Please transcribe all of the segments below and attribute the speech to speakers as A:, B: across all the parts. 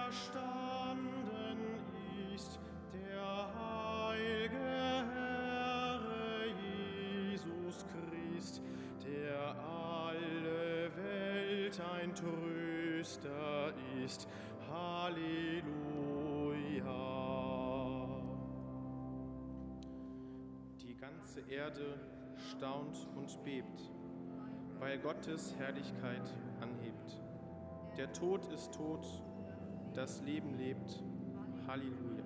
A: auferstanden ist, der heilige Herr Jesus Christ, der alle Welt ein Tröster ist. Halleluja. Die ganze Erde staunt und bebt, weil Gottes Herrlichkeit anhebt. Der Tod ist tot, das Leben lebt. Halleluja.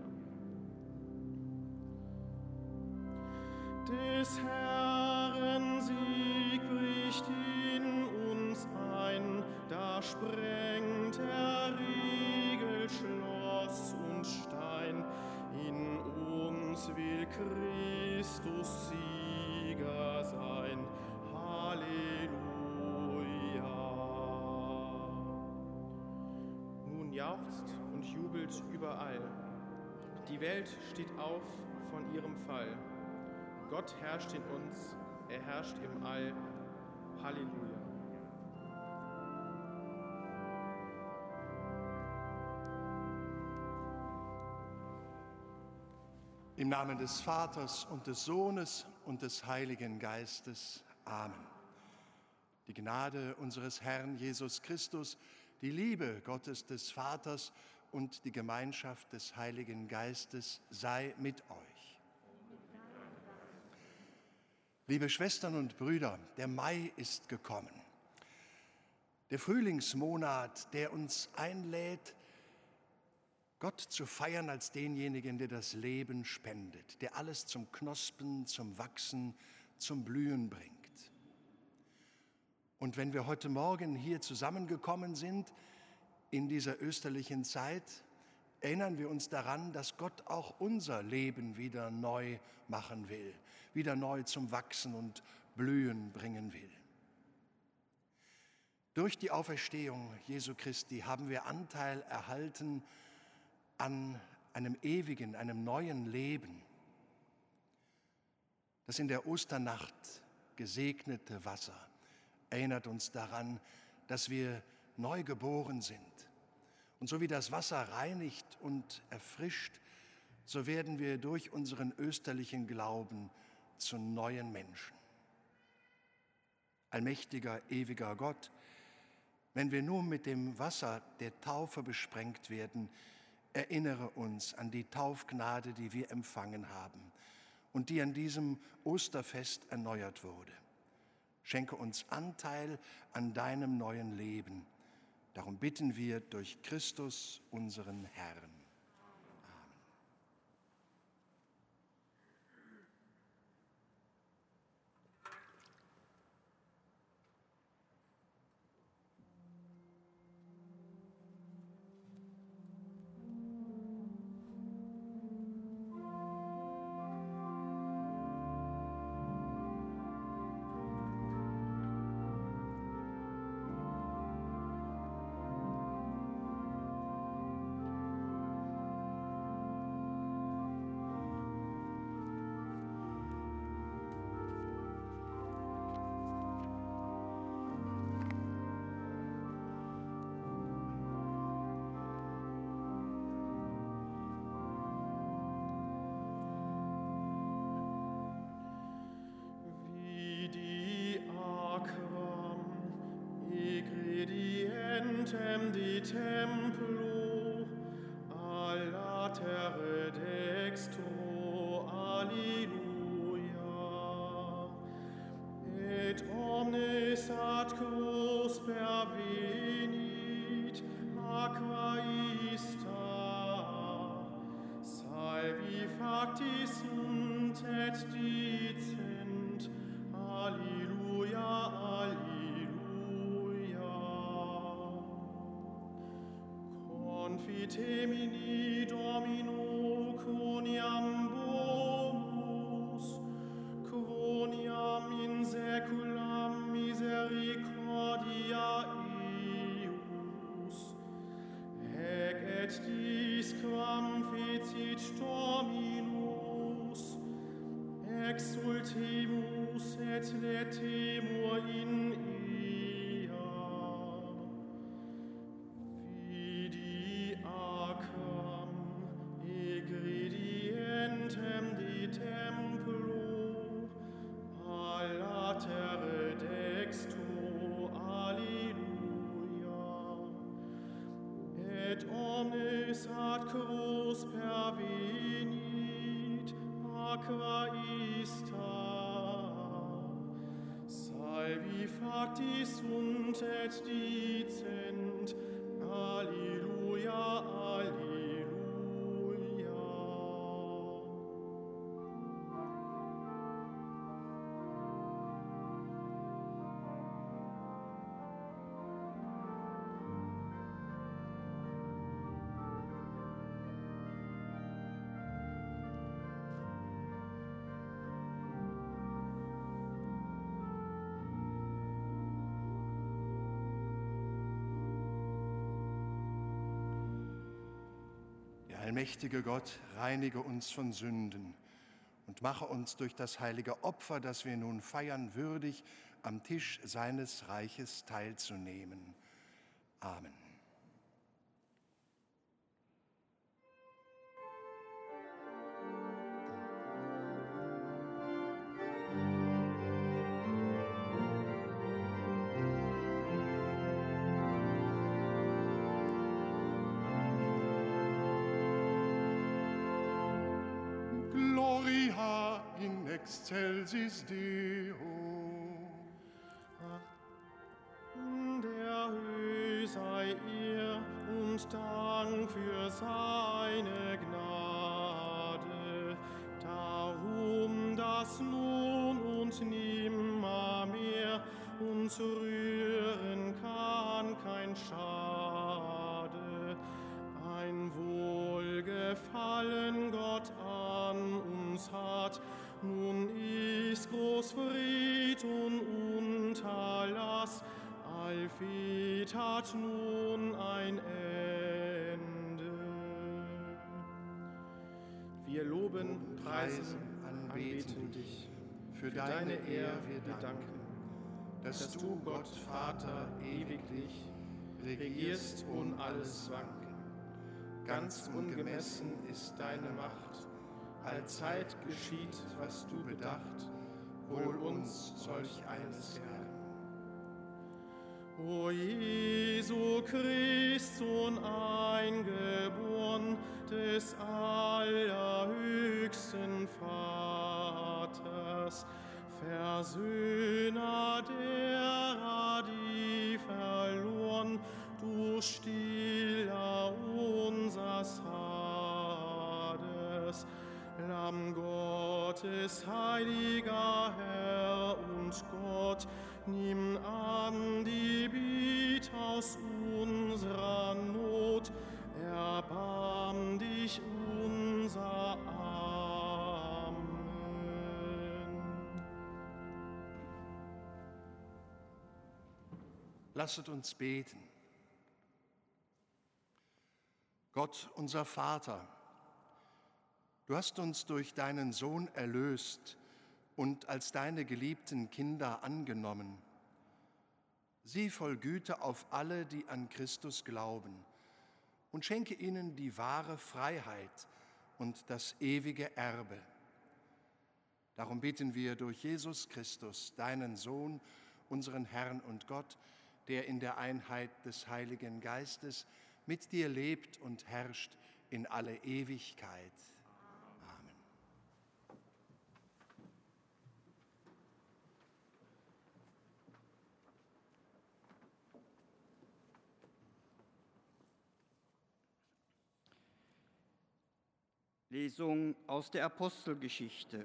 A: Des Herrn Sieg bricht in uns ein, da sprengt er Riegel, Schloss und Stein. In uns will Christus Sieger sein. Halleluja. Nun jauchzt und jubelt überall. Die Welt steht auf von ihrem Fall. Gott herrscht in uns, er herrscht im All. Halleluja.
B: Im Namen des Vaters und des Sohnes und des Heiligen Geistes. Amen. Die Gnade unseres Herrn Jesus Christus, die Liebe Gottes des Vaters und die Gemeinschaft des Heiligen Geistes sei mit euch. Liebe Schwestern und Brüder, der Mai ist gekommen. Der Frühlingsmonat, der uns einlädt, Gott zu feiern als denjenigen, der das Leben spendet, der alles zum Knospen, zum Wachsen, zum Blühen bringt. Und wenn wir heute Morgen hier zusammengekommen sind, in dieser österlichen Zeit, erinnern wir uns daran, dass Gott auch unser Leben wieder neu machen will, wieder neu zum Wachsen und Blühen bringen will. Durch die Auferstehung Jesu Christi haben wir Anteil erhalten an einem ewigen, einem neuen Leben. Das in der Osternacht gesegnete Wasser erinnert uns daran, dass wir neu geboren sind. Und so wie das Wasser reinigt und erfrischt, so werden wir durch unseren österlichen Glauben zu neuen Menschen. Allmächtiger, ewiger Gott, wenn wir nun mit dem Wasser der Taufe besprengt werden, erinnere uns an die Taufgnade, die wir empfangen haben und die an diesem Osterfest erneuert wurde. Schenke uns Anteil an deinem neuen Leben. Darum bitten wir durch Christus, unseren Herrn.
A: Di templo a latere dextro, alleluia. Et omnes ad cros pervenit, aqua ista, salvi facti sunt et dicent, alleluia, alleluia. Confitemini Domino quoniam bomus, quoniam in saeculam misericordia eius. Ec et dis quam fecit Dominus, exultemus et letemur in ea. Vidi Esat quos pervenit, aqua ista, salvi facti sunt et dicent, Alleluia, Alleluia.
B: Allmächtige Gott, reinige uns von Sünden und mache uns durch das heilige Opfer, das wir nun feiern, würdig, am Tisch seines Reiches teilzunehmen. Amen. Excelsis Deo.
A: Der Höhe sei Ehr und Dank für seine Gnade, darum, dass nun und nimmermehr uns rühren kann kein Schade. Ein Wohlgefallen Gott an uns hat, nun ist groß Fried und Unterlass, allfried hat nun ein Ende. Wir loben, preisen, anbeten dich. Für deine Ehre wir danken, dass du, Gott Vater, ewiglich regierst ohne alles Wanken. Ganz ungemessen ist deine Macht, allzeit geschieht, was du bedacht, wohl uns solch eines Herrn. O Jesu Christ, Sohn eingeboren des allerhöchsten Vaters, Versöhner derer, die verloren, du stiller unsers Hades, Lamm Gottes, heiliger Herr und Gott, nimm an die Bitt aus unserer Not, erbarm dich unser Amen.
B: Lasset uns beten. Gott, unser Vater, du hast uns durch deinen Sohn erlöst und als deine geliebten Kinder angenommen. Sieh voll Güte auf alle, die an Christus glauben, und schenke ihnen die wahre Freiheit und das ewige Erbe. Darum bitten wir durch Jesus Christus, deinen Sohn, unseren Herrn und Gott, der in der Einheit des Heiligen Geistes mit dir lebt und herrscht in alle Ewigkeit. Amen.
C: Lesung aus der Apostelgeschichte.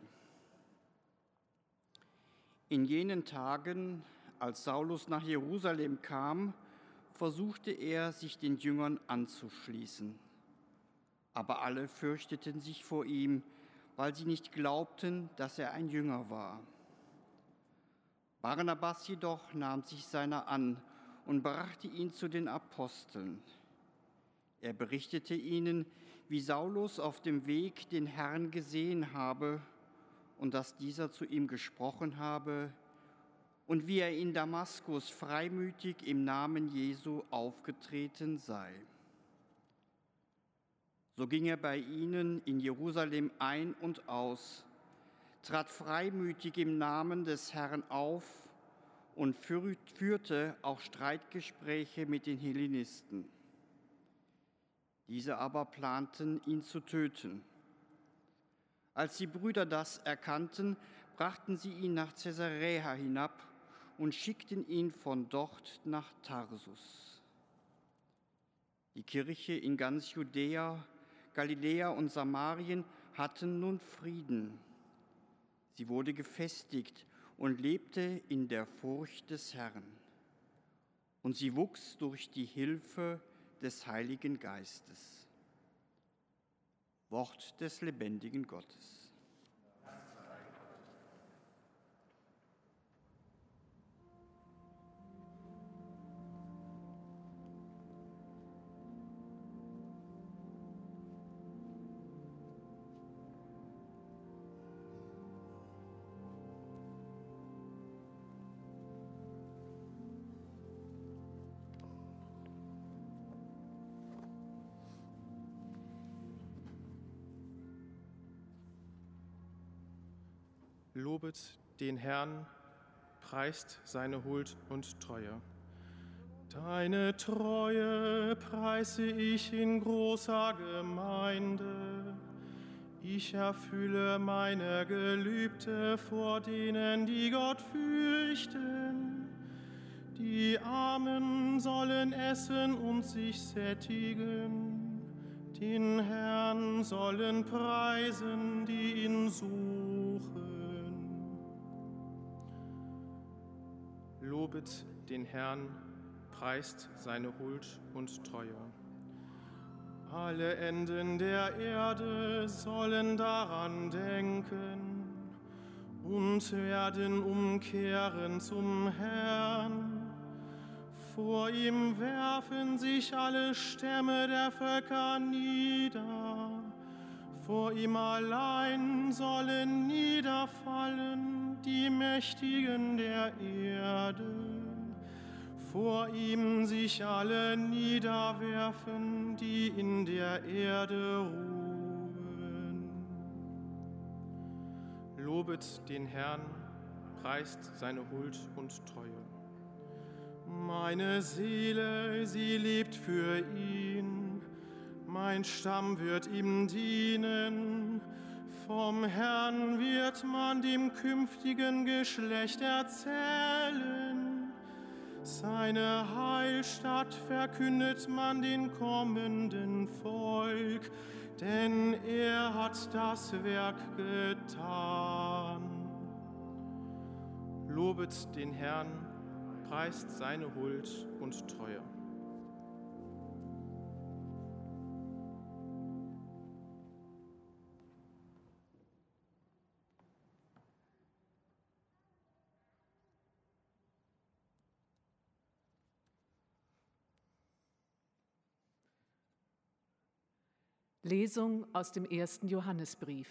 C: In jenen Tagen, als Saulus nach Jerusalem kam, versuchte er, sich den Jüngern anzuschließen. Aber alle fürchteten sich vor ihm, weil sie nicht glaubten, dass er ein Jünger war. Barnabas jedoch nahm sich seiner an und brachte ihn zu den Aposteln. Er berichtete ihnen, wie Saulus auf dem Weg den Herrn gesehen habe und dass dieser zu ihm gesprochen habe und wie er in Damaskus freimütig im Namen Jesu aufgetreten sei. So ging er bei ihnen in Jerusalem ein und aus, trat freimütig im Namen des Herrn auf und führte auch Streitgespräche mit den Hellenisten. Diese aber planten, ihn zu töten. Als die Brüder das erkannten, brachten sie ihn nach Caesarea hinab und schickten ihn von dort nach Tarsus. Die Kirche in ganz Judäa, Galiläa und Samarien hatten nun Frieden. Sie wurde gefestigt und lebte in der Furcht des Herrn. Und sie wuchs durch die Hilfe des Heiligen Geistes. Wort des lebendigen Gottes.
A: Lobet den Herrn, preist seine Huld und Treue. Deine Treue preise ich in großer Gemeinde. Ich erfülle meine Gelübde vor denen, die Gott fürchten. Die Armen sollen essen und sich sättigen. Den Herrn sollen preisen, die ihn suchen. Lobet den Herrn, preist seine Huld und Treue. Alle Enden der Erde sollen daran denken und werden umkehren zum Herrn. Vor ihm werfen sich alle Stämme der Völker nieder. Vor ihm allein sollen niederfallen die Mächtigen der Erde. Vor ihm sich alle niederwerfen, die in der Erde ruhen. Lobet den Herrn, preist seine Huld und Treue. Meine Seele, sie lebt für ihn, mein Stamm wird ihm dienen. Vom Herrn wird man dem künftigen Geschlecht erzählen. Seine Heilstatt verkündet man den kommenden Volk, denn er hat das Werk getan. Lobet den Herrn, preist seine Huld und Treue.
D: Lesung aus dem 1. Johannesbrief.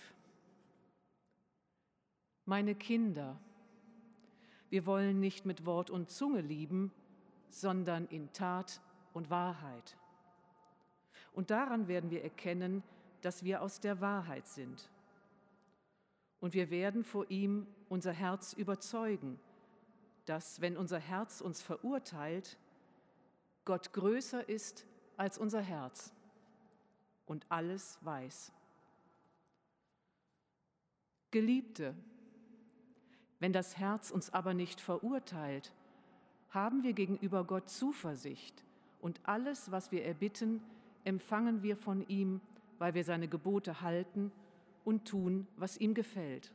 D: Meine Kinder, wir wollen nicht mit Wort und Zunge lieben, sondern in Tat und Wahrheit. Und daran werden wir erkennen, dass wir aus der Wahrheit sind. Und wir werden vor ihm unser Herz überzeugen, dass, wenn unser Herz uns verurteilt, Gott größer ist als unser Herz und alles weiß. Geliebte, wenn das Herz uns aber nicht verurteilt, haben wir gegenüber Gott Zuversicht und alles, was wir erbitten, empfangen wir von ihm, weil wir seine Gebote halten und tun, was ihm gefällt.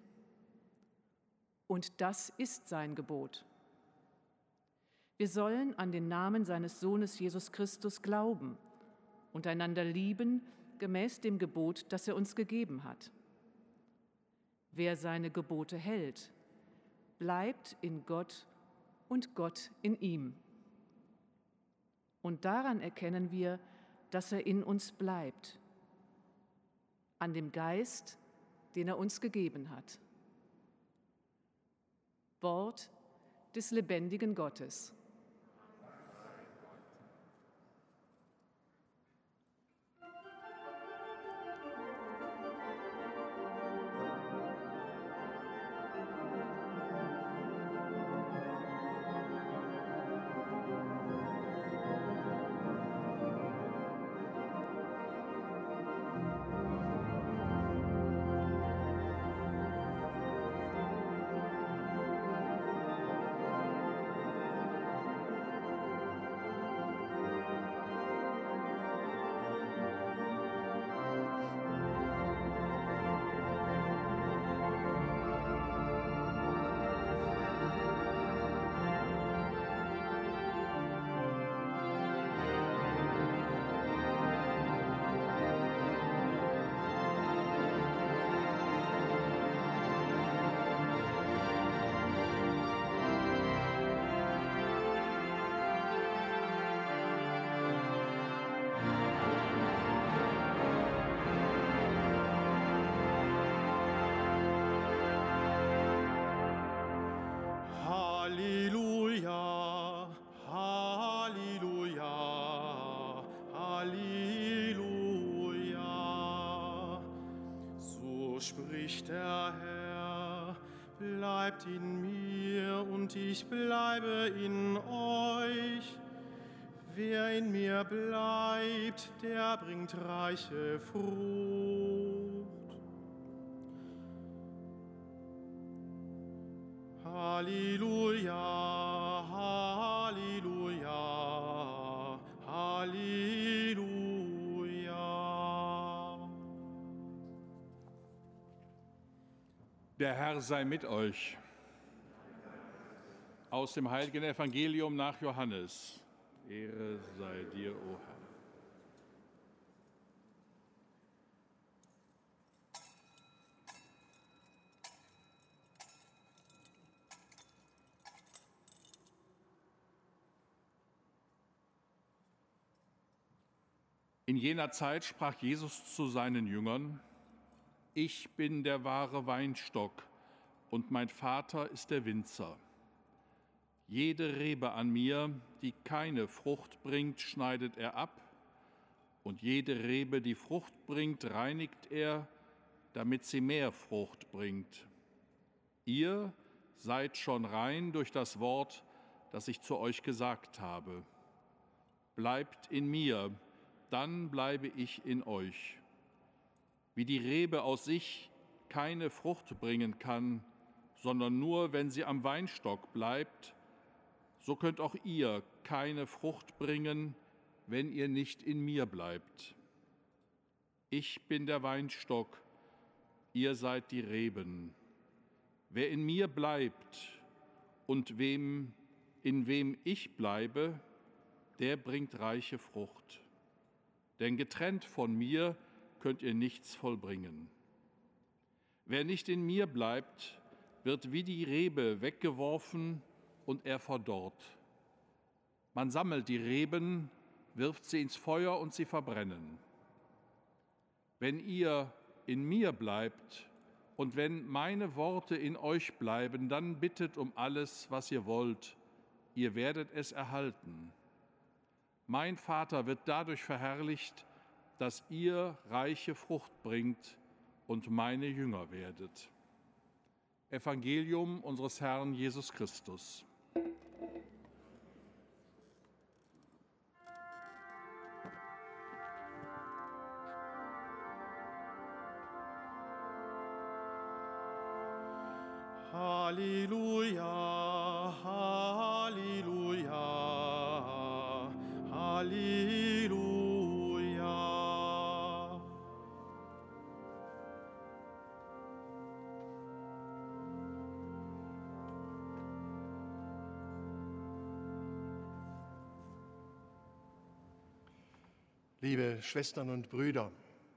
D: Und das ist sein Gebot. Wir sollen an den Namen seines Sohnes Jesus Christus glauben und einander lieben, gemäß dem Gebot, das er uns gegeben hat. Wer seine Gebote hält, bleibt in Gott und Gott in ihm. Und daran erkennen wir, dass er in uns bleibt, an dem Geist, den er uns gegeben hat. Wort des lebendigen Gottes.
A: So spricht der Herr, bleibt in mir und ich bleibe in euch. Wer in mir bleibt, der bringt reiche Frucht. Halleluja, Halleluja, Halleluja.
E: Der Herr sei mit euch. Aus dem heiligen Evangelium nach Johannes. Ehre sei dir, o Herr. In jener Zeit sprach Jesus zu seinen Jüngern: Ich bin der wahre Weinstock und mein Vater ist der Winzer. Jede Rebe an mir, die keine Frucht bringt, schneidet er ab, und jede Rebe, die Frucht bringt, reinigt er, damit sie mehr Frucht bringt. Ihr seid schon rein durch das Wort, das ich zu euch gesagt habe. Bleibt in mir, dann bleibe ich in euch. Wie die Rebe aus sich keine Frucht bringen kann, sondern nur, wenn sie am Weinstock bleibt, so könnt auch ihr keine Frucht bringen, wenn ihr nicht in mir bleibt. Ich bin der Weinstock, ihr seid die Reben. Wer in mir bleibt und in wem ich bleibe, der bringt reiche Frucht. Denn getrennt von mir könnt ihr nichts vollbringen. Wer nicht in mir bleibt, wird wie die Rebe weggeworfen und er verdorrt. Man sammelt die Reben, wirft sie ins Feuer und sie verbrennen. Wenn ihr in mir bleibt und wenn meine Worte in euch bleiben, dann bittet um alles, was ihr wollt. Ihr werdet es erhalten. Mein Vater wird dadurch verherrlicht, dass ihr reiche Frucht bringt und meine Jünger werdet. Evangelium unseres Herrn Jesus Christus.
A: Halleluja, Halleluja, Halleluja.
B: Liebe Schwestern und Brüder,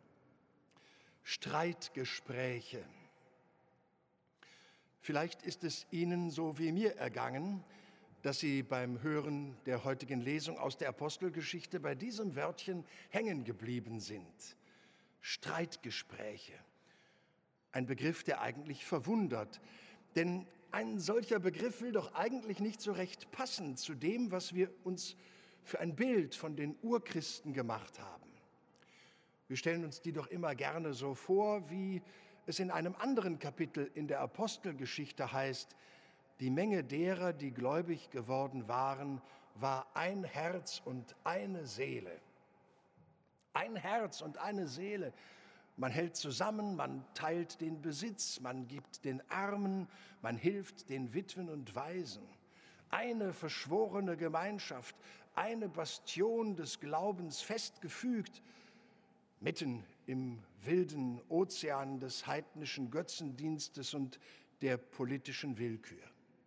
B: Streitgespräche. Vielleicht ist es Ihnen so wie mir ergangen, dass Sie beim Hören der heutigen Lesung aus der Apostelgeschichte bei diesem Wörtchen hängen geblieben sind. Streitgespräche. Ein Begriff, der eigentlich verwundert, denn ein solcher Begriff will doch eigentlich nicht so recht passen zu dem, was wir uns für ein Bild von den Urchristen gemacht haben. Wir stellen uns die doch immer gerne so vor, wie es in einem anderen Kapitel in der Apostelgeschichte heißt: Die Menge derer, die gläubig geworden waren, war ein Herz und eine Seele. Ein Herz und eine Seele. Man hält zusammen, man teilt den Besitz, man gibt den Armen, man hilft den Witwen und Waisen. Eine verschworene Gemeinschaft, eine Bastion des Glaubens festgefügt, mitten im wilden Ozean des heidnischen Götzendienstes und der politischen Willkür.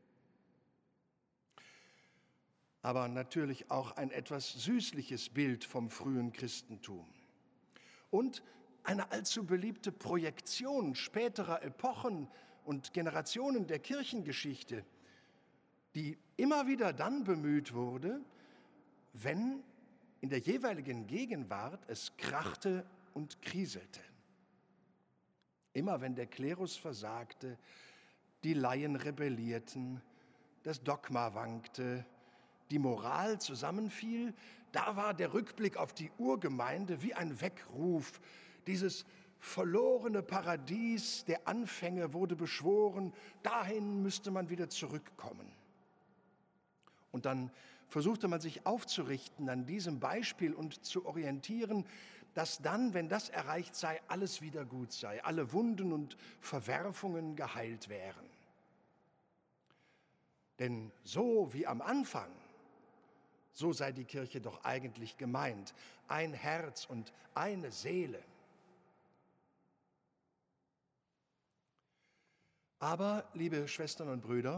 B: Aber natürlich auch ein etwas süßliches Bild vom frühen Christentum. Und eine allzu beliebte Projektion späterer Epochen und Generationen der Kirchengeschichte, die immer wieder dann bemüht wurde, wenn in der jeweiligen Gegenwart es krachte und kriselte. Immer wenn der Klerus versagte, die Laien rebellierten, das Dogma wankte, die Moral zusammenfiel, da war der Rückblick auf die Urgemeinde wie ein Weckruf, dieses verlorene Paradies der Anfänge wurde beschworen, dahin müsste man wieder zurückkommen. Und dann versuchte man sich aufzurichten an diesem Beispiel und zu orientieren, dass dann, wenn das erreicht sei, alles wieder gut sei, alle Wunden und Verwerfungen geheilt wären. Denn so wie am Anfang, so sei die Kirche doch eigentlich gemeint, ein Herz und eine Seele. Aber, liebe Schwestern und Brüder,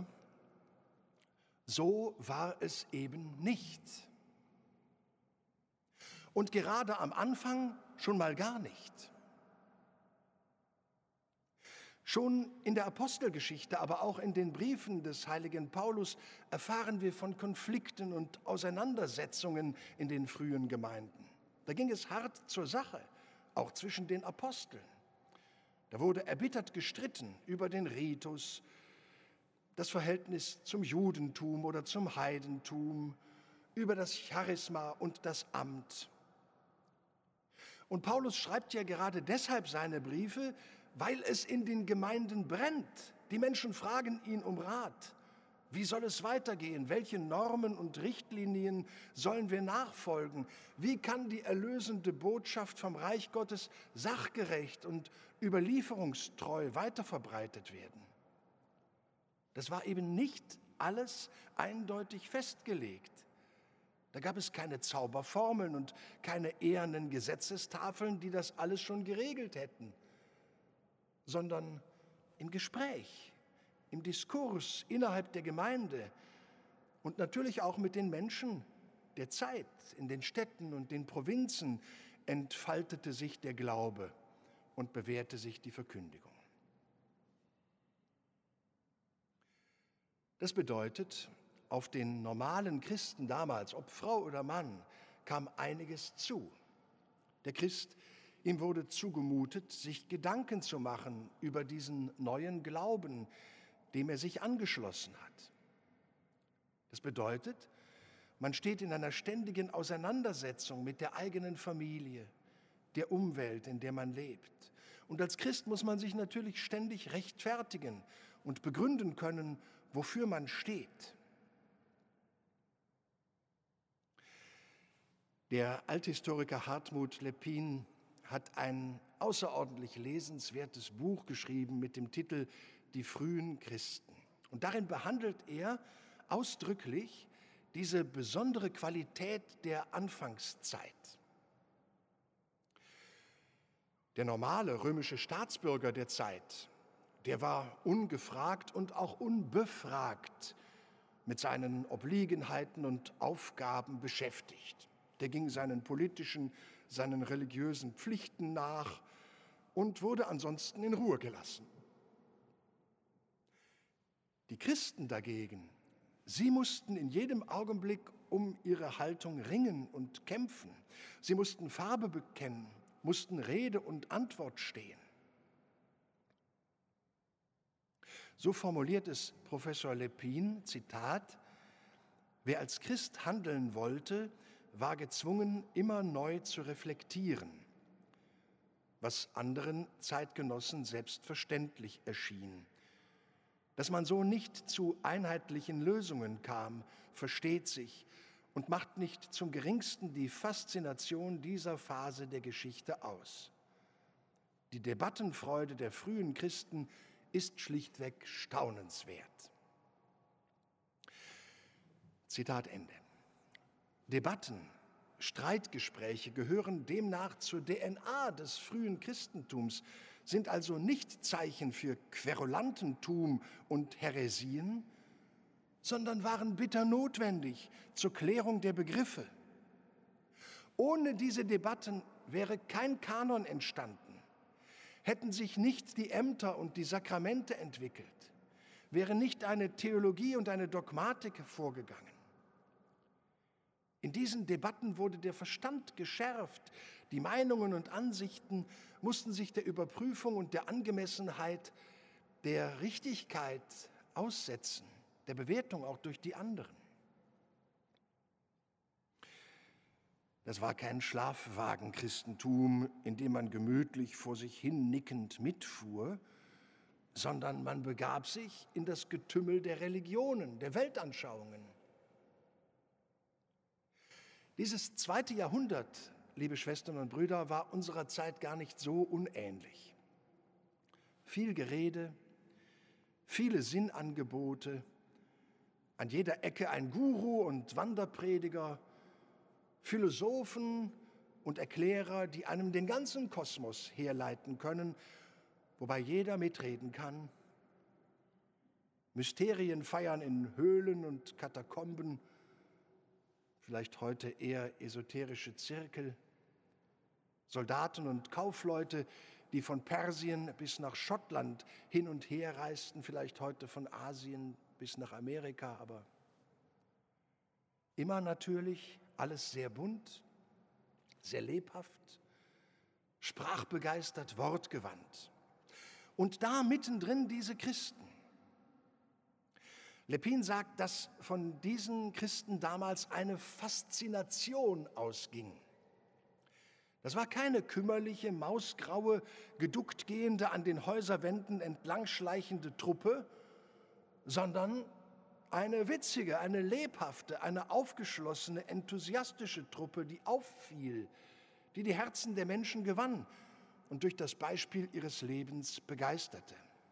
B: so war es eben nicht. Und gerade am Anfang schon mal gar nicht. Schon in der Apostelgeschichte, aber auch in den Briefen des heiligen Paulus erfahren wir von Konflikten und Auseinandersetzungen in den frühen Gemeinden. Da ging es hart zur Sache, auch zwischen den Aposteln. Da wurde erbittert gestritten über den Ritus, das Verhältnis zum Judentum oder zum Heidentum, über das Charisma und das Amt. Und Paulus schreibt ja gerade deshalb seine Briefe, weil es in den Gemeinden brennt. Die Menschen fragen ihn um Rat. Wie soll es weitergehen? Welche Normen und Richtlinien sollen wir nachfolgen? Wie kann die erlösende Botschaft vom Reich Gottes sachgerecht und überlieferungstreu weiterverbreitet werden? Das war eben nicht alles eindeutig festgelegt. Da gab es keine Zauberformeln und keine ehernen Gesetzestafeln, die das alles schon geregelt hätten, sondern im Gespräch, im Diskurs innerhalb der Gemeinde und natürlich auch mit den Menschen der Zeit in den Städten und den Provinzen entfaltete sich der Glaube und bewährte sich die Verkündigung. Das bedeutet, auf den normalen Christen damals, ob Frau oder Mann, kam einiges zu. Der Christ, ihm wurde zugemutet, sich Gedanken zu machen über diesen neuen Glauben, dem er sich angeschlossen hat. Das bedeutet, man steht in einer ständigen Auseinandersetzung mit der eigenen Familie, der Umwelt, in der man lebt. Und als Christ muss man sich natürlich ständig rechtfertigen und begründen können, wofür man steht. Der Althistoriker Hartmut Lepin hat ein außerordentlich lesenswertes Buch geschrieben mit dem Titel Die frühen Christen. Und darin behandelt er ausdrücklich diese besondere Qualität der Anfangszeit. Der normale römische Staatsbürger der Zeit, der war ungefragt und auch unbefragt mit seinen Obliegenheiten und Aufgaben beschäftigt. Der ging seinen politischen, seinen religiösen Pflichten nach und wurde ansonsten in Ruhe gelassen. Die Christen dagegen, sie mussten in jedem Augenblick um ihre Haltung ringen und kämpfen. Sie mussten Farbe bekennen, mussten Rede und Antwort stehen. So formuliert es Professor Lepin, Zitat: Wer als Christ handeln wollte, war gezwungen, immer neu zu reflektieren, was anderen Zeitgenossen selbstverständlich erschien. Dass man so nicht zu einheitlichen Lösungen kam, versteht sich und macht nicht zum geringsten die Faszination dieser Phase der Geschichte aus. Die Debattenfreude der frühen Christen ist schlichtweg staunenswert. Zitat Ende. Debatten, Streitgespräche gehören demnach zur DNA des frühen Christentums, sind also nicht Zeichen für Querulantentum und Häresien, sondern waren bitter notwendig zur Klärung der Begriffe. Ohne diese Debatten wäre kein Kanon entstanden, hätten sich nicht die Ämter und die Sakramente entwickelt, wäre nicht eine Theologie und eine Dogmatik hervorgegangen. In diesen Debatten wurde der Verstand geschärft, die Meinungen und Ansichten mussten sich der Überprüfung und der Angemessenheit, der Richtigkeit aussetzen, der Bewertung auch durch die anderen. Das war kein Schlafwagenchristentum, in dem man gemütlich vor sich hin nickend mitfuhr, sondern man begab sich in das Getümmel der Religionen, der Weltanschauungen. Dieses 2. Jahrhundert, liebe Schwestern und Brüder, war unserer Zeit gar nicht so unähnlich. Viel Gerede, viele Sinnangebote, an jeder Ecke ein Guru und Wanderprediger, Philosophen und Erklärer, die einem den ganzen Kosmos herleiten können, wobei jeder mitreden kann. Mysterien feiern in Höhlen und Katakomben, vielleicht heute eher esoterische Zirkel. Soldaten und Kaufleute, die von Persien bis nach Schottland hin und her reisten, vielleicht heute von Asien bis nach Amerika, aber immer natürlich alles sehr bunt, sehr lebhaft, sprachbegeistert, wortgewandt. Und da mittendrin diese Christen. Lepin sagt, dass von diesen Christen damals eine Faszination ausging. Das war keine kümmerliche, mausgraue, geduckt gehende, an den Häuserwänden entlangschleichende Truppe, sondern eine witzige, eine lebhafte, eine aufgeschlossene, enthusiastische Truppe, die auffiel, die die Herzen der Menschen gewann und durch das Beispiel ihres Lebens begeisterte.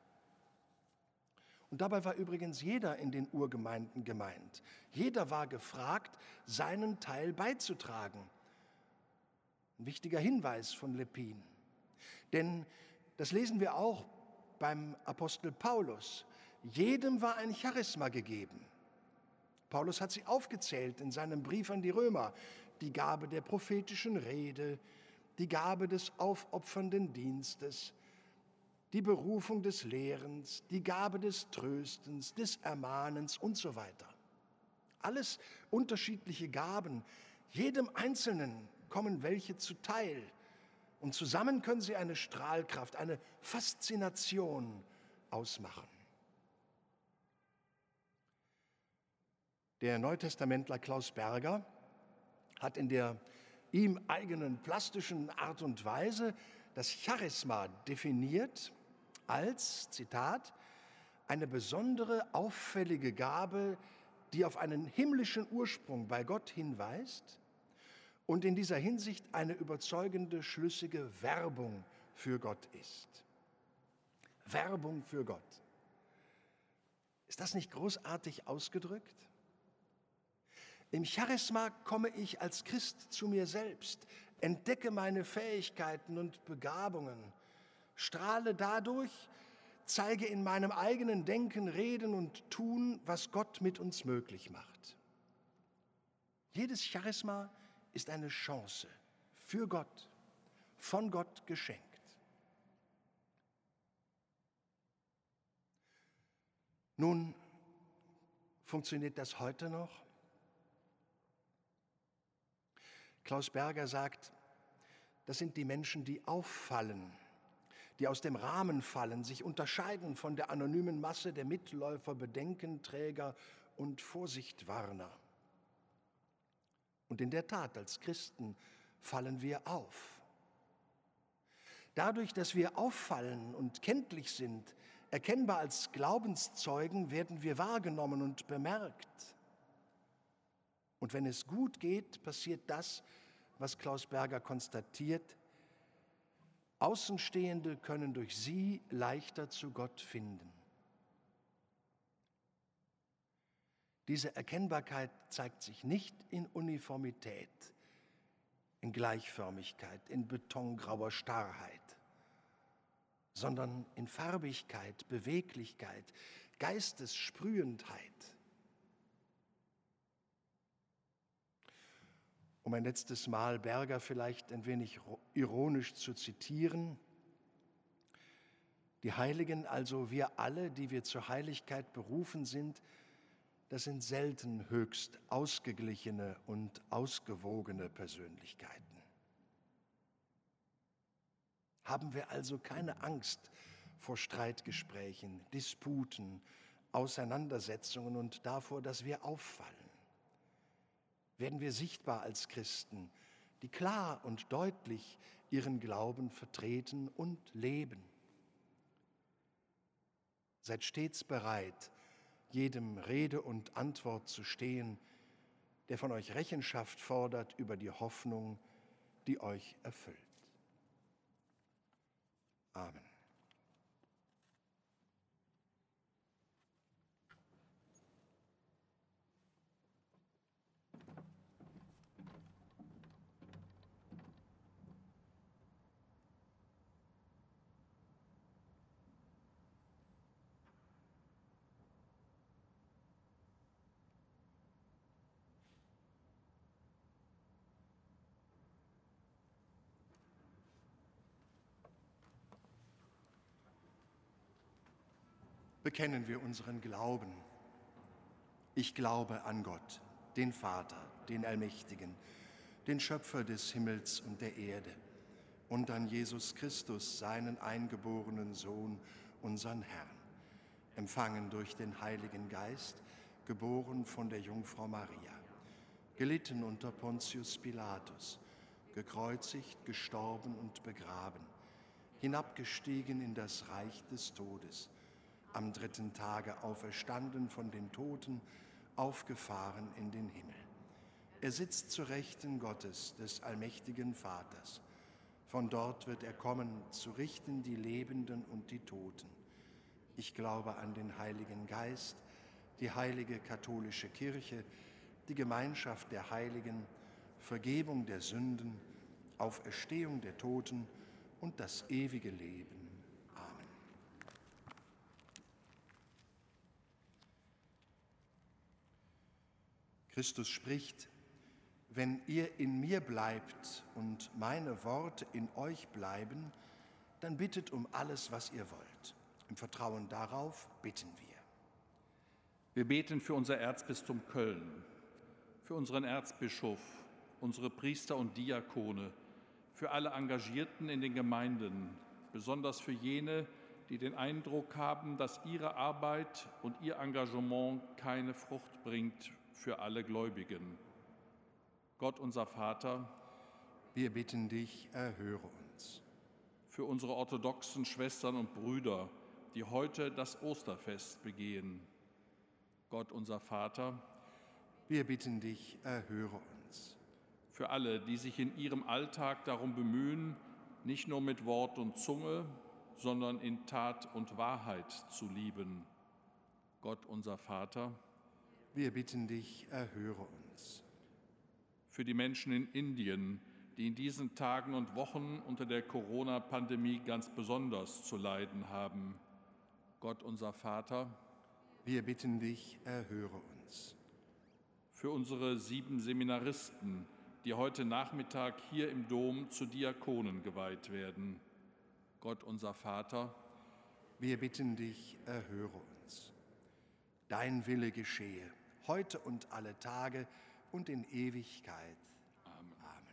B: Und dabei war übrigens jeder in den Urgemeinden gemeint. Jeder war gefragt, seinen Teil beizutragen. Ein wichtiger Hinweis von Lepin. Denn das lesen wir auch beim Apostel Paulus. Jedem war ein Charisma gegeben. Paulus hat sie aufgezählt in seinem Brief an die Römer. Die Gabe der prophetischen Rede, die Gabe des aufopfernden Dienstes, die Berufung des Lehrens, die Gabe des Tröstens, des Ermahnens und so weiter. Alles unterschiedliche Gaben. Jedem Einzelnen kommen welche zuteil. Und zusammen können sie eine Strahlkraft, eine Faszination ausmachen. Der Neutestamentler Klaus Berger hat in der ihm eigenen plastischen Art und Weise das Charisma definiert als, Zitat, eine besondere, auffällige Gabe, die auf einen himmlischen Ursprung bei Gott hinweist und in dieser Hinsicht eine überzeugende, schlüssige Werbung für Gott ist. Werbung für Gott. Ist das nicht großartig ausgedrückt? Im Charisma komme ich als Christ zu mir selbst, entdecke meine Fähigkeiten und Begabungen, strahle dadurch, zeige in meinem eigenen Denken, Reden und Tun, was Gott mit uns möglich macht. Jedes Charisma ist eine Chance für Gott, von Gott geschenkt. Nun, funktioniert das heute noch? Klaus Berger sagt, das sind die Menschen, die auffallen, die aus dem Rahmen fallen, sich unterscheiden von der anonymen Masse der Mitläufer, Bedenkenträger und Vorsichtwarner. Und in der Tat, als Christen fallen wir auf. Dadurch, dass wir auffallen und kenntlich sind, erkennbar als Glaubenszeugen, werden wir wahrgenommen und bemerkt. Und wenn es gut geht, passiert das, was Klaus Berger konstatiert: Außenstehende können durch sie leichter zu Gott finden. Diese Erkennbarkeit zeigt sich nicht in Uniformität, in Gleichförmigkeit, in betongrauer Starrheit, sondern in Farbigkeit, Beweglichkeit, Geistessprühendheit. Um ein letztes Mal Berger vielleicht ein wenig ironisch zu zitieren: Die Heiligen, also wir alle, die wir zur Heiligkeit berufen sind, das sind selten höchst ausgeglichene und ausgewogene Persönlichkeiten. Haben wir also keine Angst vor Streitgesprächen, Disputen, Auseinandersetzungen und davor, dass wir auffallen. Werden wir sichtbar als Christen, die klar und deutlich ihren Glauben vertreten und leben. Seid stets bereit, jedem Rede und Antwort zu stehen, der von euch Rechenschaft fordert über die Hoffnung, die euch erfüllt. Amen. Bekennen wir unseren Glauben. Ich glaube an Gott, den Vater, den Allmächtigen, den Schöpfer des Himmels und der Erde, und an Jesus Christus, seinen eingeborenen Sohn, unseren Herrn, empfangen durch den Heiligen Geist, geboren von der Jungfrau Maria, gelitten unter Pontius Pilatus, gekreuzigt, gestorben und begraben, hinabgestiegen in das Reich des Todes, am 3. Tage auferstanden von den Toten, aufgefahren in den Himmel. Er sitzt zu Rechten Gottes, des allmächtigen Vaters. Von dort wird er kommen, zu richten die Lebenden und die Toten. Ich glaube an den Heiligen Geist, die heilige katholische Kirche, die Gemeinschaft der Heiligen, Vergebung der Sünden, Auferstehung der Toten und das ewige Leben. Christus spricht: Wenn ihr in mir bleibt und meine Worte in euch bleiben, dann bittet um alles, was ihr wollt. Im Vertrauen darauf bitten wir.
E: Wir beten für unser Erzbistum Köln, für unseren Erzbischof, unsere Priester und Diakone, für alle Engagierten in den Gemeinden, besonders für jene, die den Eindruck haben, dass ihre Arbeit und ihr Engagement keine Frucht bringt, für alle Gläubigen. Gott, unser Vater,
B: wir bitten dich, erhöre uns.
E: Für unsere orthodoxen Schwestern und Brüder, die heute das Osterfest begehen. Gott, unser Vater,
B: wir bitten dich, erhöre uns.
E: Für alle, die sich in ihrem Alltag darum bemühen, nicht nur mit Wort und Zunge, sondern in Tat und Wahrheit zu lieben. Gott, unser Vater,
B: wir bitten dich, erhöre uns.
E: Für die Menschen in Indien, die in diesen Tagen und Wochen unter der Corona-Pandemie ganz besonders zu leiden haben. Gott, unser Vater,
B: wir bitten dich, erhöre uns.
E: Für unsere 7 Seminaristen, die heute Nachmittag hier im Dom zu Diakonen geweiht werden. Gott, unser Vater,
B: wir bitten dich, erhöre uns. Dein Wille geschehe, heute und alle Tage und in Ewigkeit.
E: Amen.
B: Amen.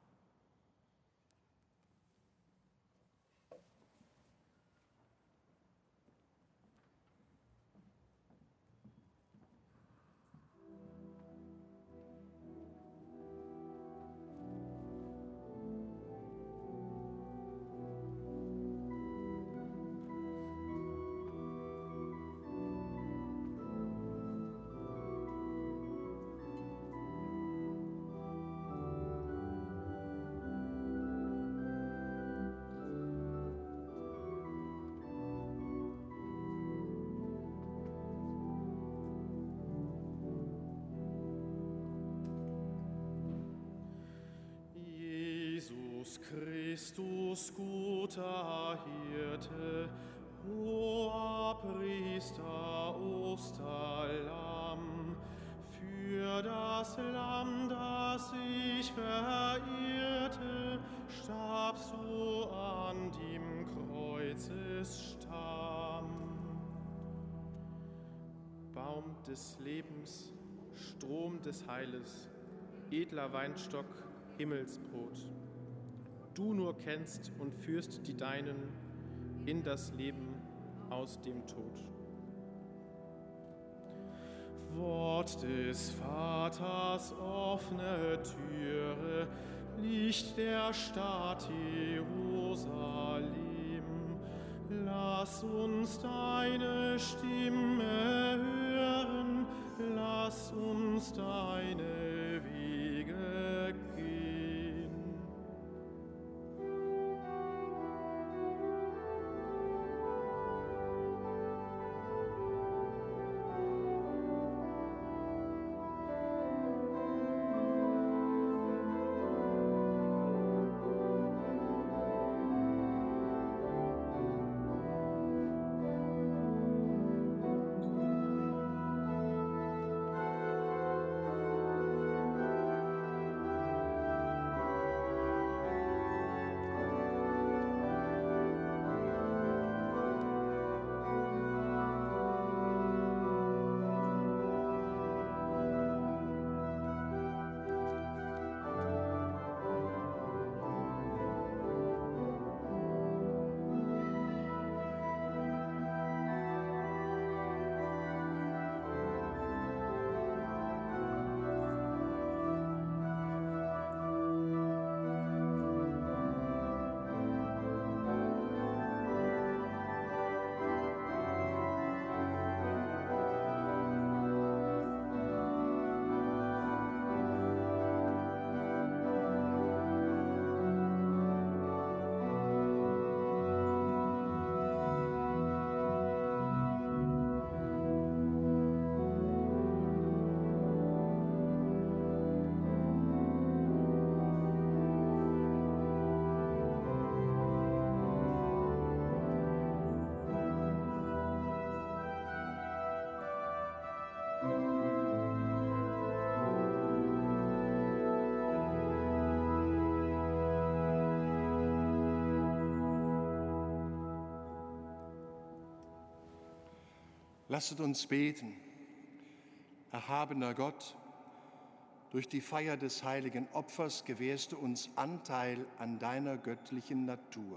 A: Christus, guter Hirte, hoher Priester, Osterlamm, für das Lamm, das sich verirrte, starbst du an dem Kreuzesstamm. Baum des Lebens, Strom des Heiles, edler Weinstock, Himmelsbrot. Du nur kennst und führst die Deinen in das Leben aus dem Tod. Wort des Vaters, offene Türe, Licht der Stadt Jerusalem. Lass uns deine Stimme hören, lass uns deine Wege gehen.
B: Lasset uns beten. Erhabener Gott, durch die Feier des heiligen Opfers gewährst du uns Anteil an deiner göttlichen Natur.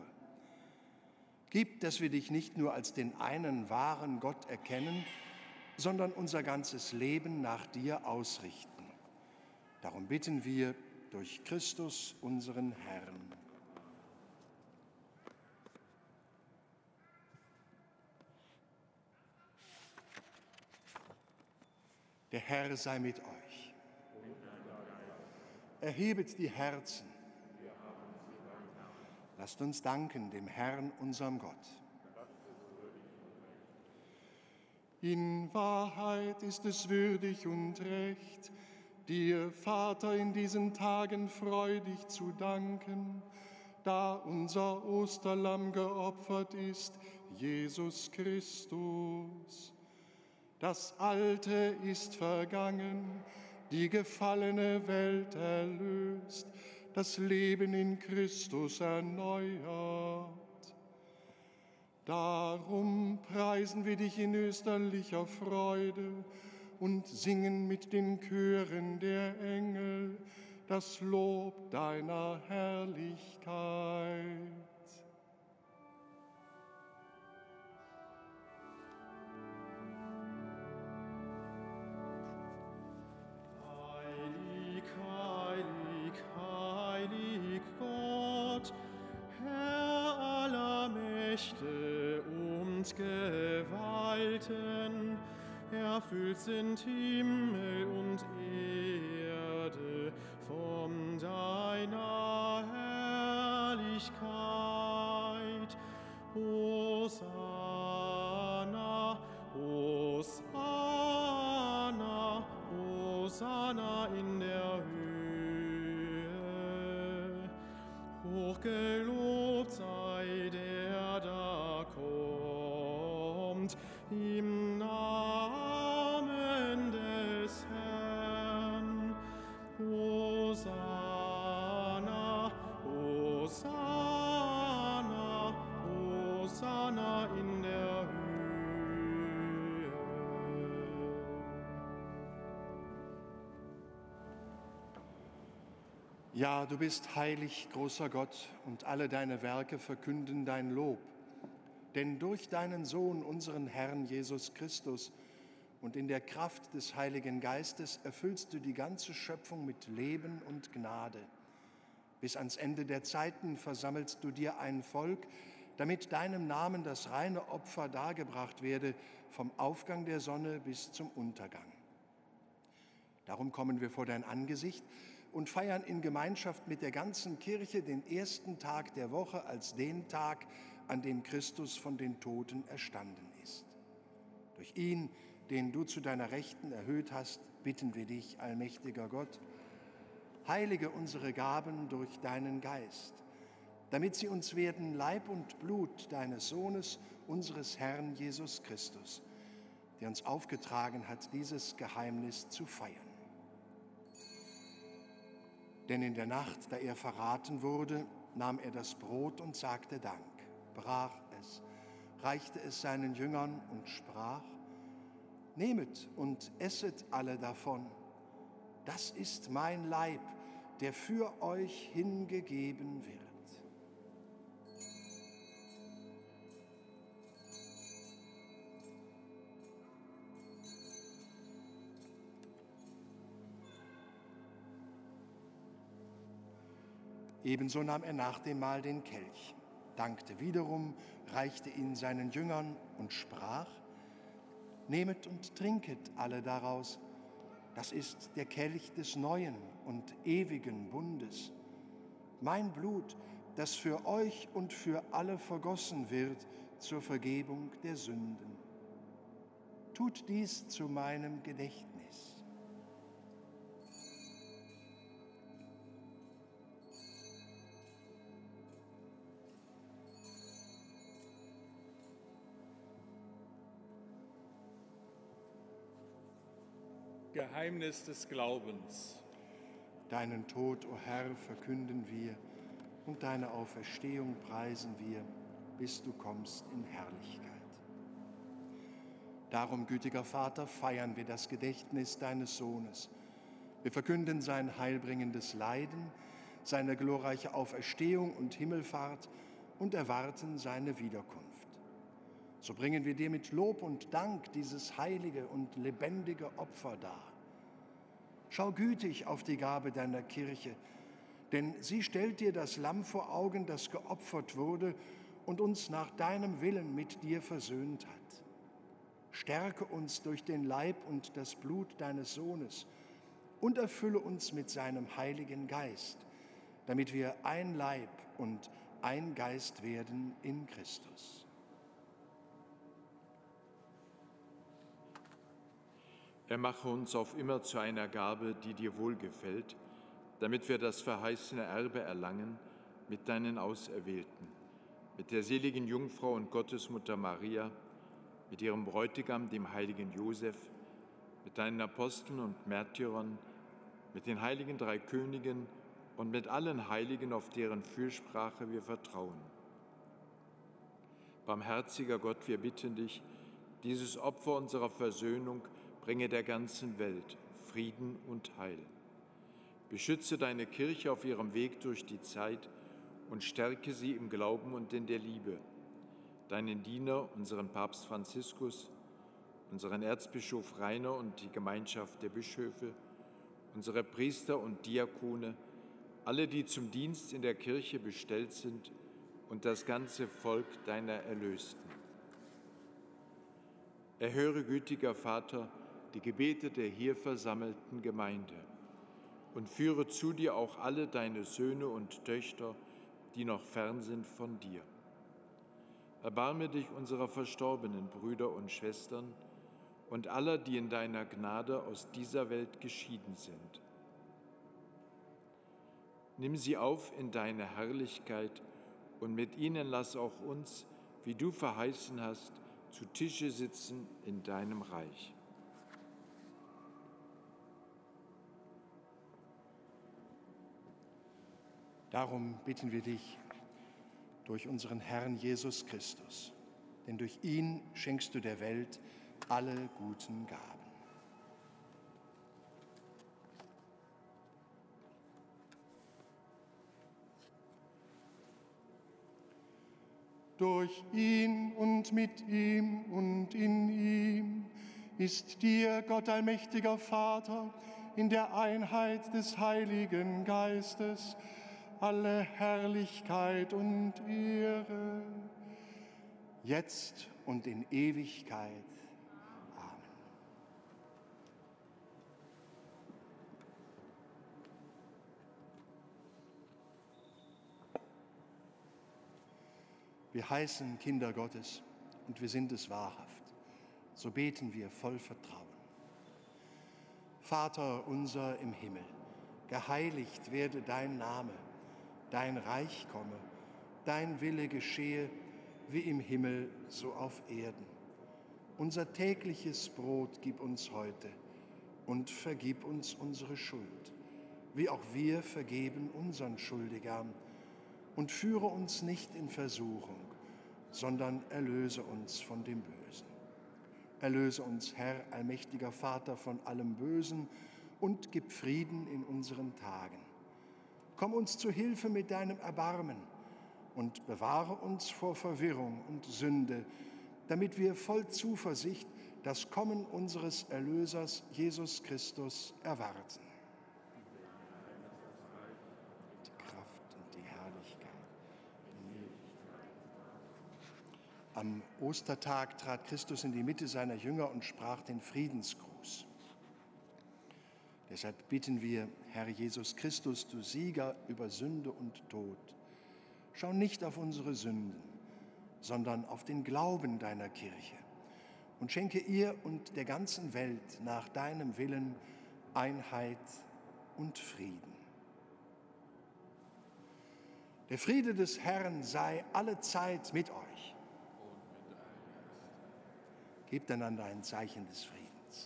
B: Gib, dass wir dich nicht nur als den einen wahren Gott erkennen, sondern unser ganzes Leben nach dir ausrichten. Darum bitten wir durch Christus, unseren Herrn. Der Herr sei mit euch. Erhebet die Herzen. Lasst uns danken dem Herrn, unserem Gott. In Wahrheit ist es würdig und recht, dir, Vater, in diesen Tagen freudig zu danken, da unser Osterlamm geopfert ist, Jesus Christus. Das Alte ist vergangen, die gefallene Welt erlöst, das Leben in Christus erneuert. Darum preisen wir dich in österlicher Freude und singen mit den Chören der Engel das Lob deiner Herrlichkeit.
A: Und Gewalten, erfüllt sind Himmel und Erde von deiner Herrlichkeit. Hosanna, Hosanna, Hosanna in der Höhe. Hochgelobt sei der da kommt, im Namen des Herrn. Hosanna, Hosanna, Hosanna in der Höhe.
B: Ja, du bist heilig, großer Gott, und alle deine Werke verkünden dein Lob. Denn durch deinen Sohn, unseren Herrn Jesus Christus, und in der Kraft des Heiligen Geistes erfüllst du die ganze Schöpfung mit Leben und Gnade. Bis ans Ende der Zeiten versammelst du dir ein Volk, damit deinem Namen das reine Opfer dargebracht werde, vom Aufgang der Sonne bis zum Untergang. Darum kommen wir vor dein Angesicht und feiern in Gemeinschaft mit der ganzen Kirche den ersten Tag der Woche als den Tag, an dem Christus von den Toten erstanden ist. Durch ihn, den du zu deiner Rechten erhöht hast, bitten wir dich, allmächtiger Gott, heilige unsere Gaben durch deinen Geist, damit sie uns werden Leib und Blut deines Sohnes, unseres Herrn Jesus Christus, der uns aufgetragen hat, dieses Geheimnis zu feiern. Denn in der Nacht, da er verraten wurde, nahm er das Brot und sagte Dank, brach es, reichte es seinen Jüngern und sprach: Nehmet und esset alle davon. Das ist mein Leib, der für euch hingegeben wird. Ebenso nahm er nach dem Mahl den Kelch, dankte wiederum, reichte ihn seinen Jüngern und sprach: Nehmet und trinket alle daraus. Das ist der Kelch des neuen und ewigen Bundes. Mein Blut, das für euch und für alle vergossen wird zur Vergebung der Sünden. Tut dies zu meinem Gedächtnis.
E: Geheimnis des Glaubens.
B: Deinen Tod, o Herr, verkünden wir und deine Auferstehung preisen wir, bis du kommst in Herrlichkeit. Darum, gütiger Vater, feiern wir das Gedächtnis deines Sohnes. Wir verkünden sein heilbringendes Leiden, seine glorreiche Auferstehung und Himmelfahrt und erwarten seine Wiederkunft. So bringen wir dir mit Lob und Dank dieses heilige und lebendige Opfer dar. Schau gütig auf die Gabe deiner Kirche, denn sie stellt dir das Lamm vor Augen, das geopfert wurde und uns nach deinem Willen mit dir versöhnt hat. Stärke uns durch den Leib und das Blut deines Sohnes und erfülle uns mit seinem Heiligen Geist, damit wir ein Leib und ein Geist werden in Christus.
F: Er mache uns auf immer zu einer Gabe, die dir wohlgefällt, damit wir das verheißene Erbe erlangen mit deinen Auserwählten, mit der seligen Jungfrau und Gottesmutter Maria, mit ihrem Bräutigam, dem heiligen Josef, mit deinen Aposteln und Märtyrern, mit den heiligen drei Königen und mit allen Heiligen, auf deren Fürsprache wir vertrauen. Barmherziger Gott, wir bitten dich, dieses Opfer unserer Versöhnung bringe der ganzen Welt Frieden und Heil. Beschütze deine Kirche auf ihrem Weg durch die Zeit und stärke sie im Glauben und in der Liebe. Deinen Diener, unseren Papst Franziskus, unseren Erzbischof Rainer und die Gemeinschaft der Bischöfe, unsere Priester und Diakone, alle, die zum Dienst in der Kirche bestellt sind, und das ganze Volk deiner Erlösten. Erhöre, gütiger Vater, die Gebete der hier versammelten Gemeinde und führe zu dir auch alle deine Söhne und Töchter, die noch fern sind von dir. Erbarme dich unserer verstorbenen Brüder und Schwestern und aller, die in deiner Gnade aus dieser Welt geschieden sind. Nimm sie auf in deine Herrlichkeit und mit ihnen lass auch uns, wie du verheißen hast, zu Tische sitzen in deinem Reich.
B: Darum bitten wir dich durch unseren Herrn Jesus Christus, denn durch ihn schenkst du der Welt alle guten Gaben. Durch ihn und mit ihm und in ihm ist dir, Gott allmächtiger Vater, in der Einheit des Heiligen Geistes, alle Herrlichkeit und Ehre, jetzt und in Ewigkeit. Amen. Wir heißen Kinder Gottes und wir sind es wahrhaft. So beten wir voll Vertrauen. Vater unser im Himmel, geheiligt werde dein Name, dein Reich komme, dein Wille geschehe, wie im Himmel, so auf Erden. Unser tägliches Brot gib uns heute und vergib uns unsere Schuld, wie auch wir vergeben unseren Schuldigern. Und führe uns nicht in Versuchung, sondern erlöse uns von dem Bösen. Erlöse uns, Herr, allmächtiger Vater, von allem Bösen und gib Frieden in unseren Tagen. Komm uns zu Hilfe mit deinem Erbarmen und bewahre uns vor Verwirrung und Sünde, damit wir voll Zuversicht das Kommen unseres Erlösers Jesus Christus erwarten. Die Kraft und die Herrlichkeit. Am Ostertag trat Christus in die Mitte seiner Jünger und sprach den Friedensgruß. Deshalb bitten wir, Herr Jesus Christus, du Sieger über Sünde und Tod, schau nicht auf unsere Sünden, sondern auf den Glauben deiner Kirche und schenke ihr und der ganzen Welt nach deinem Willen Einheit und Frieden. Der Friede des Herrn sei allezeit mit euch. Gebt einander ein Zeichen des Friedens.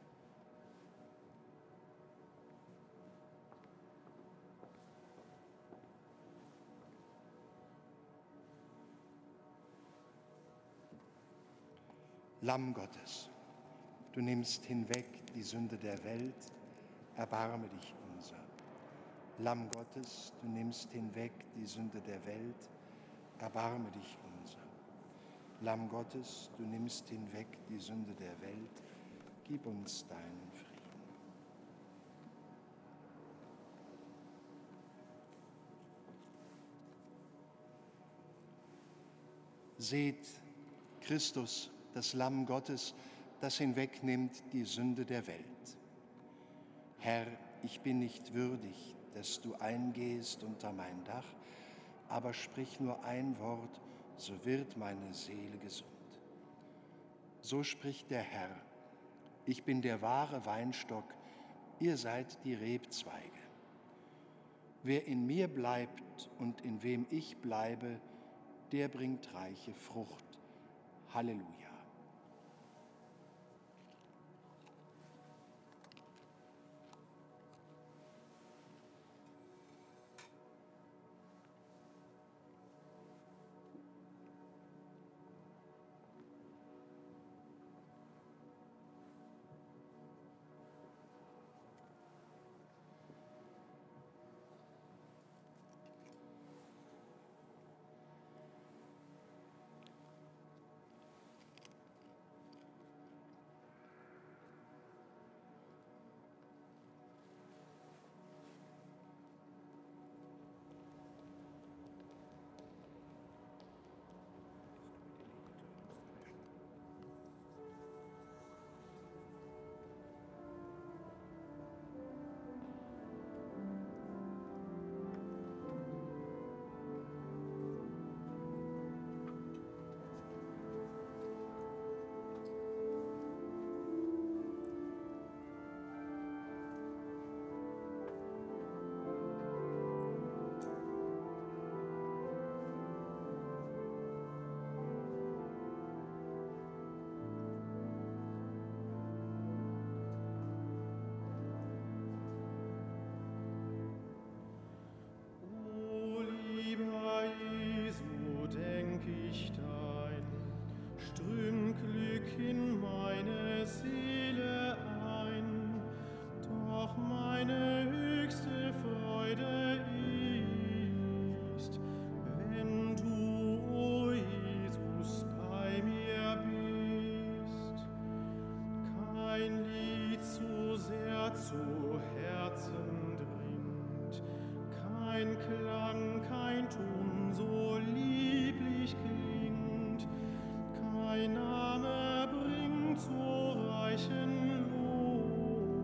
B: Lamm Gottes, du nimmst hinweg die Sünde der Welt, erbarme dich unser. Lamm Gottes, du nimmst hinweg die Sünde der Welt, erbarme dich unser. Lamm Gottes, du nimmst hinweg die Sünde der Welt, gib uns deinen Frieden. Seht Christus, das Lamm Gottes, das hinwegnimmt die Sünde der Welt. Herr, ich bin nicht würdig, dass du eingehst unter mein Dach, aber sprich nur ein Wort, so wird meine Seele gesund. So spricht der Herr: Ich bin der wahre Weinstock, ihr seid die Rebzweige. Wer in mir bleibt und in wem ich bleibe, der bringt reiche Frucht. Halleluja.
A: Dein Name bringt so reichen Lohn,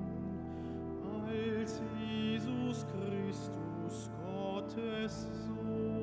A: als Jesus Christus, Gottes Sohn.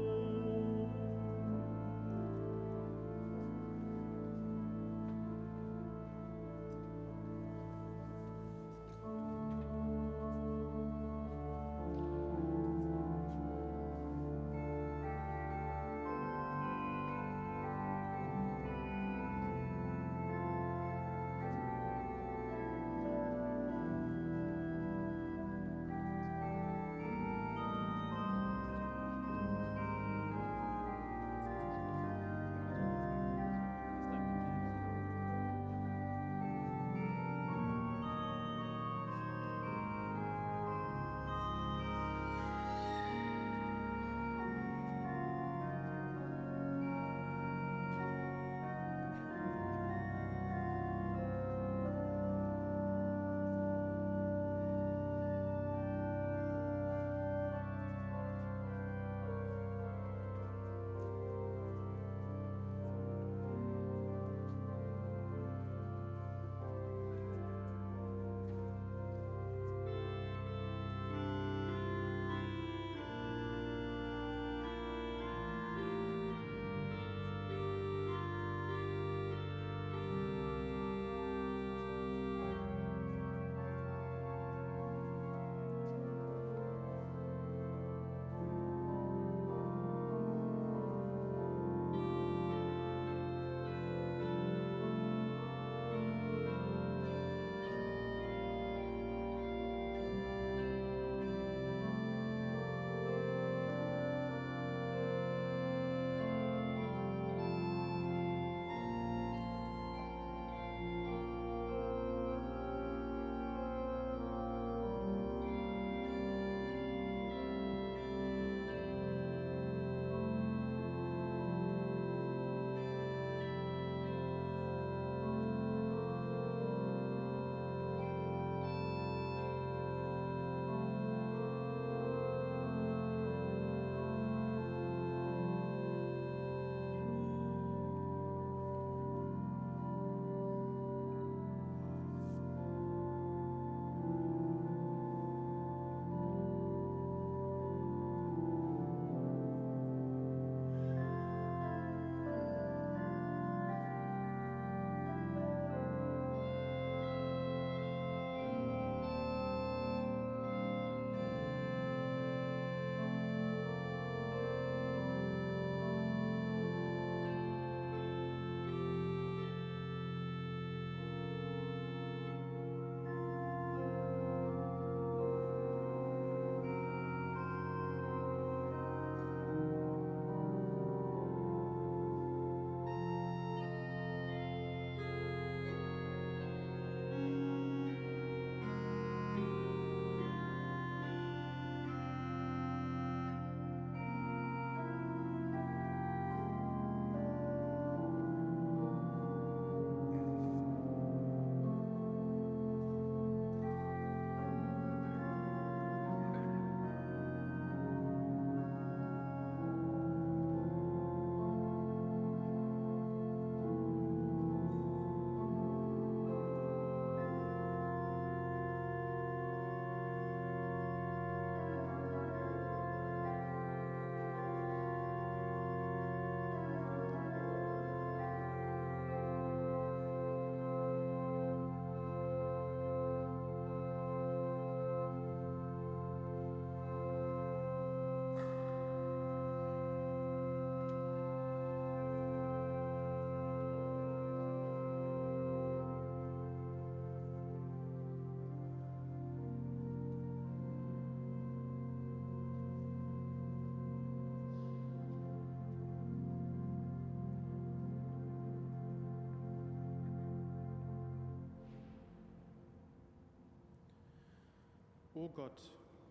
A: O Gott,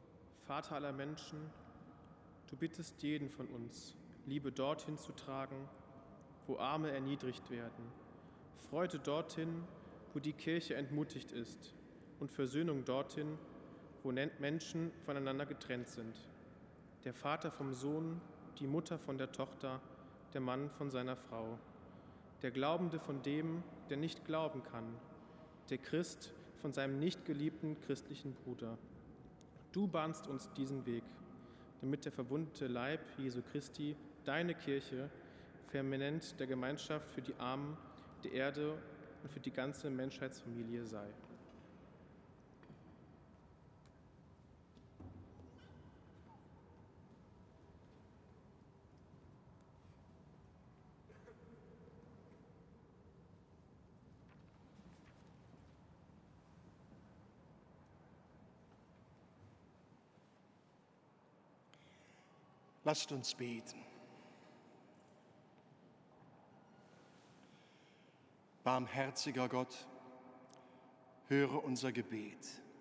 A: Vater aller Menschen, du bittest jeden von uns, Liebe dorthin zu tragen, wo Arme erniedrigt werden, Freude dorthin, wo die Kirche entmutigt ist, und Versöhnung dorthin, wo Menschen voneinander getrennt sind. Der Vater vom Sohn, die Mutter von der Tochter, der Mann von seiner Frau. der Glaubende von dem, der nicht glauben kann, der Christ von seinem nicht geliebten christlichen Bruder. Du bahnst uns diesen Weg, damit der verwundete Leib Jesu Christi, deine Kirche, Firmament der Gemeinschaft für die Armen der Erde und für die ganze Menschheitsfamilie sei.
B: Lasst uns beten. Barmherziger Gott, höre unser Gebet.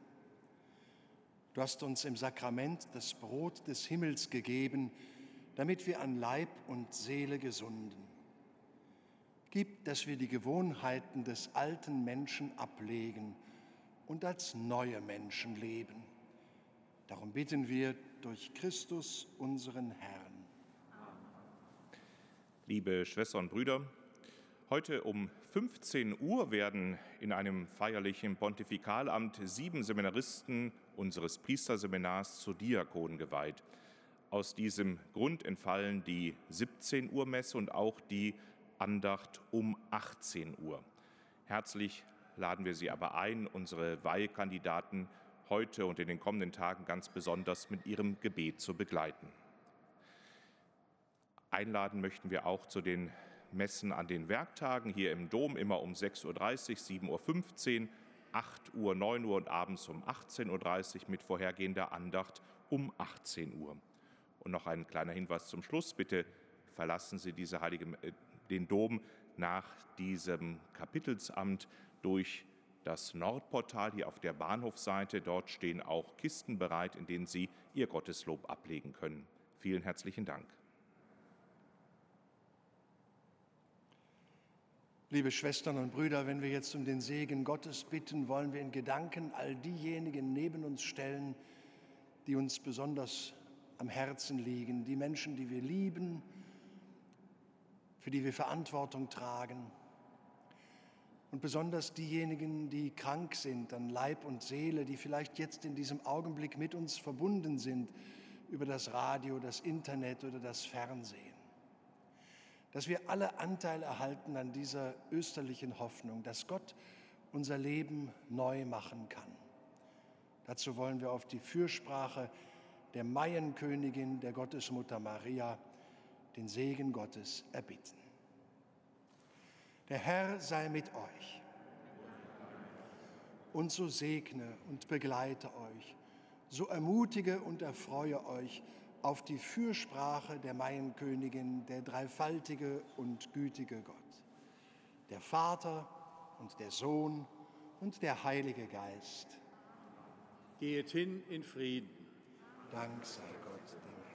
B: Du hast uns im Sakrament das Brot des Himmels gegeben, damit wir an Leib und Seele gesunden. Gib, dass wir die Gewohnheiten des alten Menschen ablegen und als neue Menschen leben. Darum bitten wir durch Christus, unseren Herrn.
G: Liebe Schwestern und Brüder, heute um 15 Uhr werden in einem feierlichen Pontifikalamt 7 Seminaristen unseres Priesterseminars zu Diakonen geweiht. Aus diesem Grund entfallen die 17 Uhr Messe und auch die Andacht um 18 Uhr. Herzlich laden wir Sie aber ein, unsere Weihekandidaten heute und in den kommenden Tagen ganz besonders mit ihrem Gebet zu begleiten. Einladen möchten wir auch zu den Messen an den Werktagen hier im Dom, immer um 6.30 Uhr, 7.15 Uhr, 8 Uhr, 9 Uhr und abends um 18.30 Uhr mit vorhergehender Andacht um 18 Uhr. Und noch ein kleiner Hinweis zum Schluss. Bitte verlassen Sie den Dom nach diesem Kapitelsamt durch das Nordportal hier auf der Bahnhofseite. Dort stehen auch Kisten bereit, in denen Sie Ihr Gotteslob ablegen können. Vielen herzlichen Dank.
B: Liebe Schwestern und Brüder, wenn wir jetzt um den Segen Gottes bitten, wollen wir in Gedanken all diejenigen neben uns stellen, die uns besonders am Herzen liegen, die Menschen, die wir lieben, für die wir Verantwortung tragen. Und besonders diejenigen, die krank sind an Leib und Seele, die vielleicht jetzt in diesem Augenblick mit uns verbunden sind über das Radio, das Internet oder das Fernsehen. Dass wir alle Anteil erhalten an dieser österlichen Hoffnung, dass Gott unser Leben neu machen kann. Dazu wollen wir auf die Fürsprache der Maienkönigin, der Gottesmutter Maria, den Segen Gottes erbitten. Der Herr sei mit euch und so segne und begleite euch, so ermutige und erfreue euch auf die Fürsprache der Maienkönigin, der dreifaltige und gütige Gott, der Vater und der Sohn und der Heilige Geist.
H: Geht hin in Frieden.
B: Dank sei Gott, dem Herrn.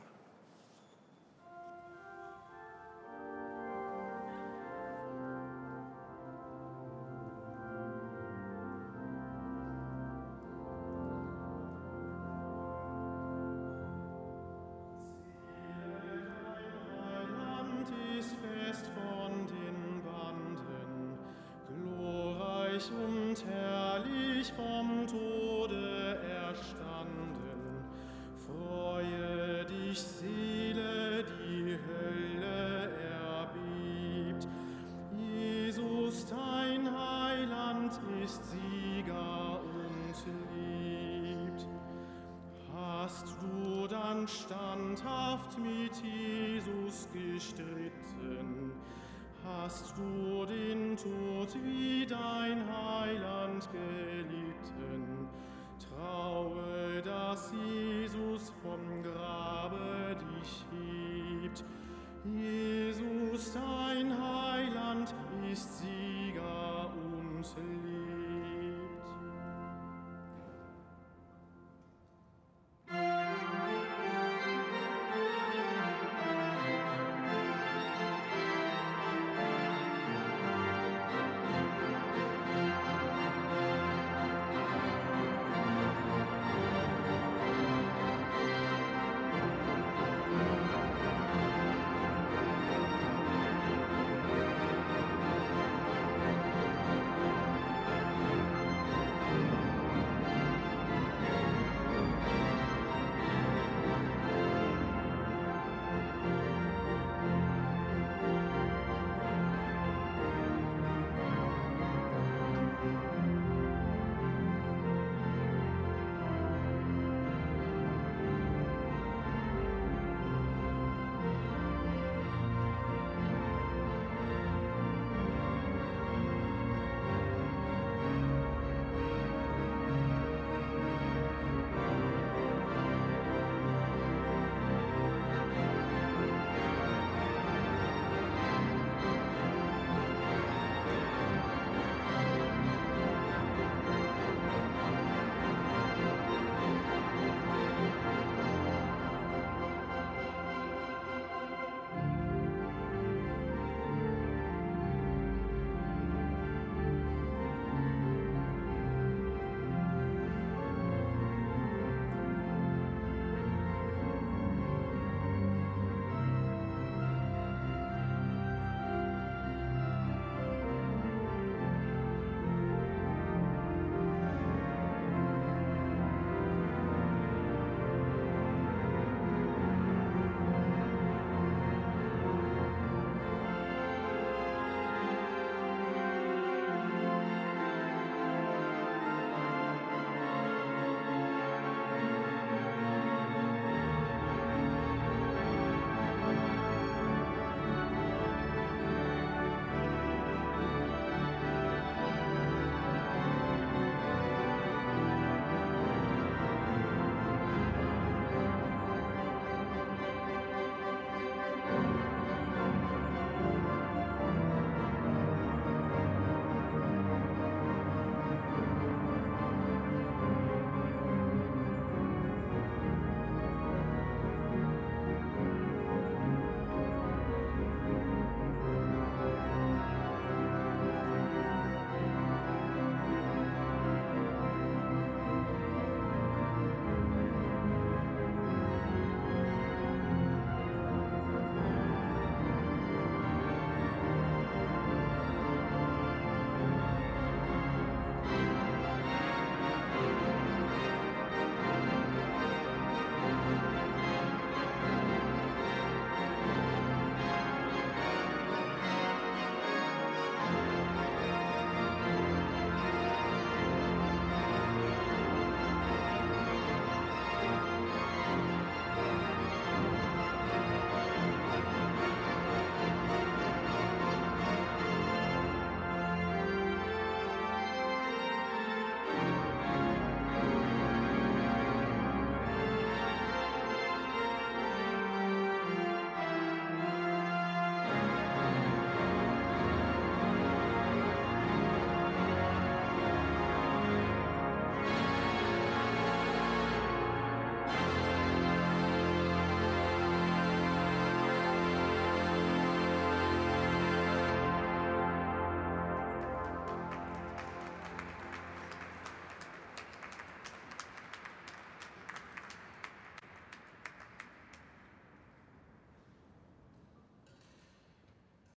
A: Und herrlich vom Tode erstanden. Freue dich, Seele, die Hölle erbebt. Jesus, dein Heiland, ist Sieger und lebt. Hast du dann standhaft mit Jesus gestritten? Hast du den Tod wie dein Heiland gelitten? Traue, dass Jesus vom Grabe dich hebt. Jesus, dein Heiland,